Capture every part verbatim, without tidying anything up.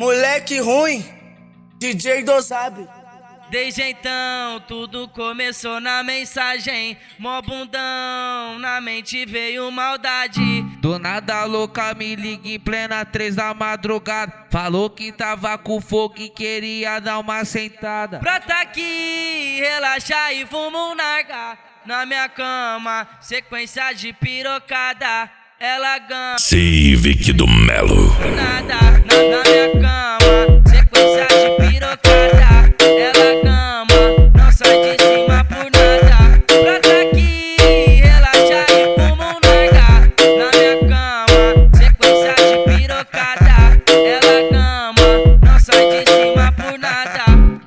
Moleque ruim, D J Dozab. Desde então tudo começou na mensagem, mó bundão, na mente veio maldade. Do nada a louca me liga em plena três da madrugada, falou que tava com fogo e queria dar uma sentada. Brota aqui, relaxa e vamos um narga. Na minha cama, sequência de pirocada, ela ganha Civic do Melo. nada. Na, na minha cama, sequência de pirocada, ela gama, não sai de cima por nada. Brota aqui, relaxa e fuma um narga. Na minha cama, sequência de pirocada, ela gama, não sai de cima por nada.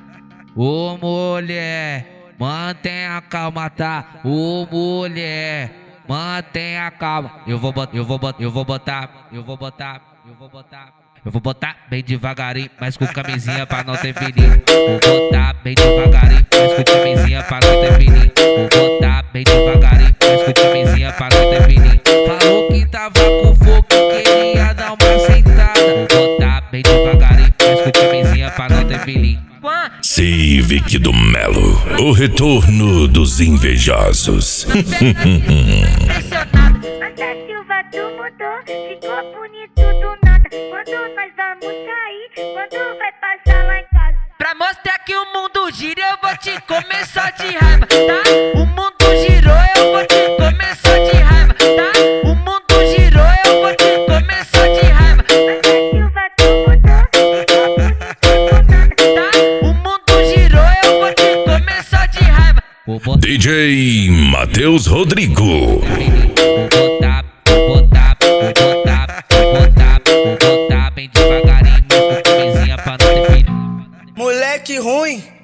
Ô mulher, mantenha a calma, tá? Ô mulher, mantenha a calma. Eu vou botar, eu vou botar, eu vou botar, eu vou botar, eu vou botar. Eu vou botar bem devagarinho, mas com camisinha pra não ter fininho. Vou botar bem devagarinho, mas com camisinha pra não ter fininho. Vou botar bem devagarinho, mas com camisinha pra não ter fininho. Falou que tava com fogo e queria dar uma sentada. Vou botar bem devagarinho, mas com camisinha pra não ter fininho. Civic do Melo, o retorno dos invejosos. Impressionado, mas a Silva tu mudou, ficou bonito do nada. Quando nós vamos sair, quando vai passar lá em casa. Pra mostrar que o mundo gira, eu vou te comer só de raiva, tá? O mundo girou, eu vou te comer só de raiva, tá? O mundo girou, eu vou te comer só de raiva. Mas a Silva tu mudou, ficou bonito do nada. Tá? O mundo girou, eu vou te comer só de raiva. Vou botar, D J Matheus Rodrigo. vou botar, vou botar, vou botar, vou botar, vou botar bem devagarinho, mas com camisinha pra não ter filho. Moleque ruim,